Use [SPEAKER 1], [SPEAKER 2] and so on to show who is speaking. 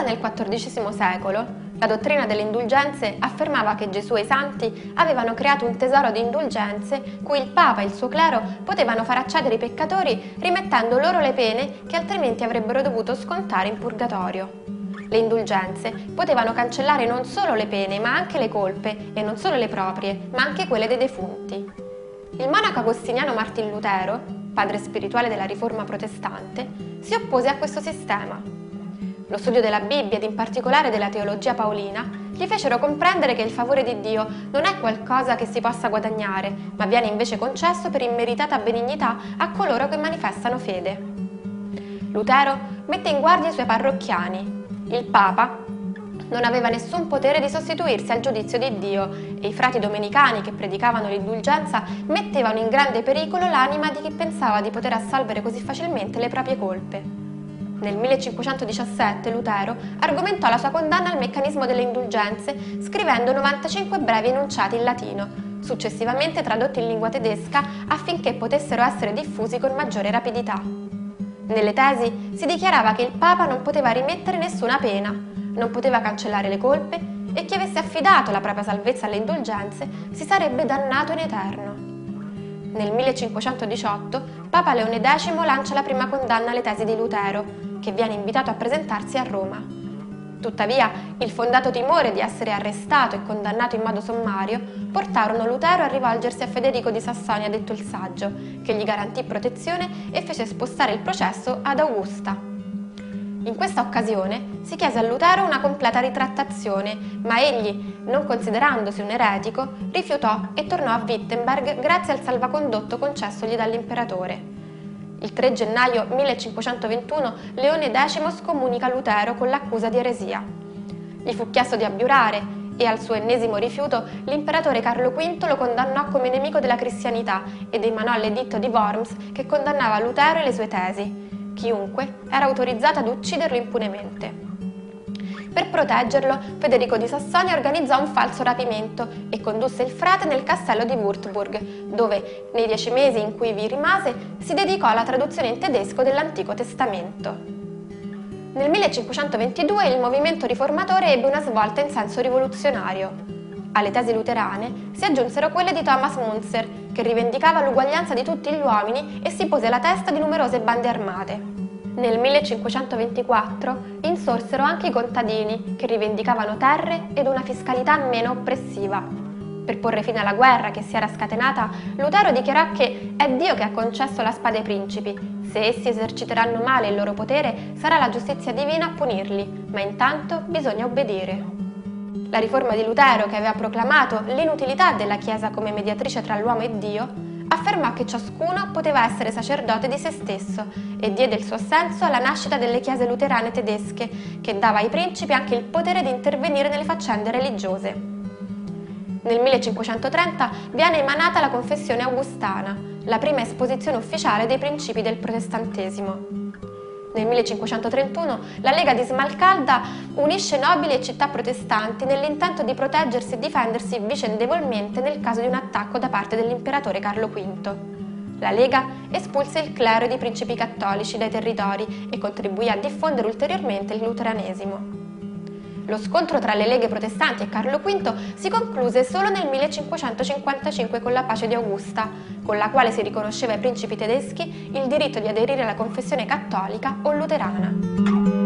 [SPEAKER 1] nel XIV secolo, la dottrina delle indulgenze affermava che Gesù e i santi avevano creato un tesoro di indulgenze cui il Papa e il suo clero potevano far accedere i peccatori rimettendo loro le pene che altrimenti avrebbero dovuto scontare in purgatorio. Le indulgenze potevano cancellare non solo le pene ma anche le colpe, e non solo le proprie, ma anche quelle dei defunti. Il monaco agostiniano Martin Lutero, padre spirituale della Riforma protestante, si oppose a questo sistema. Lo studio della Bibbia ed in particolare della teologia paolina gli fecero comprendere che il favore di Dio non è qualcosa che si possa guadagnare, ma viene invece concesso per immeritata benignità a coloro che manifestano fede. Lutero mette in guardia i suoi parrocchiani. Il Papa non aveva nessun potere di sostituirsi al giudizio di Dio e i frati domenicani che predicavano l'indulgenza mettevano in grande pericolo l'anima di chi pensava di poter assolvere così facilmente le proprie colpe. Nel 1517 Lutero argomentò la sua condanna al meccanismo delle indulgenze scrivendo 95 brevi enunciati in latino, successivamente tradotti in lingua tedesca affinché potessero essere diffusi con maggiore rapidità. Nelle tesi si dichiarava che il Papa non poteva rimettere nessuna pena, non poteva cancellare le colpe e chi avesse affidato la propria salvezza alle indulgenze si sarebbe dannato in eterno. Nel 1518 Papa Leone X lancia la prima condanna alle tesi di Lutero, che viene invitato a presentarsi a Roma. Tuttavia, il fondato timore di essere arrestato e condannato in modo sommario portarono Lutero a rivolgersi a Federico di Sassonia, detto il Saggio, che gli garantì protezione e fece spostare il processo ad Augusta. In questa occasione si chiese a Lutero una completa ritrattazione, ma egli, non considerandosi un eretico, rifiutò e tornò a Wittenberg grazie al salvacondotto concessogli dall'imperatore. Il 3 gennaio 1521 Leone X scomunica Lutero con l'accusa di eresia. Gli fu chiesto di abiurare e al suo ennesimo rifiuto l'imperatore Carlo V lo condannò come nemico della cristianità ed emanò l'editto di Worms che condannava Lutero e le sue tesi. Chiunque era autorizzato ad ucciderlo impunemente. Per proteggerlo, Federico di Sassonia organizzò un falso rapimento e condusse il frate nel castello di Würzburg, dove, nei 10 mesi in cui vi rimase, si dedicò alla traduzione in tedesco dell'Antico Testamento. Nel 1522 il movimento riformatore ebbe una svolta in senso rivoluzionario. Alle tesi luterane si aggiunsero quelle di Thomas Müntzer, che rivendicava l'uguaglianza di tutti gli uomini e si pose alla testa di numerose bande armate. Nel 1524 insorsero anche i contadini, che rivendicavano terre ed una fiscalità meno oppressiva. Per porre fine alla guerra che si era scatenata, Lutero dichiarò che è Dio che ha concesso la spada ai principi. Se essi eserciteranno male il loro potere, sarà la giustizia divina a punirli, ma intanto bisogna obbedire. La riforma di Lutero, che aveva proclamato l'inutilità della Chiesa come mediatrice tra l'uomo e Dio, affermò che ciascuno poteva essere sacerdote di se stesso e diede il suo assenso alla nascita delle chiese luterane tedesche, che dava ai principi anche il potere di intervenire nelle faccende religiose. Nel 1530 viene emanata la Confessione Augustana, la prima esposizione ufficiale dei principi del protestantesimo. Nel 1531 la Lega di Smalcalda unisce nobili e città protestanti nell'intento di proteggersi e difendersi vicendevolmente nel caso di un attacco da parte dell'imperatore Carlo V. La Lega espulse il clero ed i principi cattolici dai territori e contribuì a diffondere ulteriormente il luteranesimo. Lo scontro tra le leghe protestanti e Carlo V si concluse solo nel 1555 con la pace di Augusta, con la quale si riconosceva ai principi tedeschi il diritto di aderire alla confessione cattolica o luterana.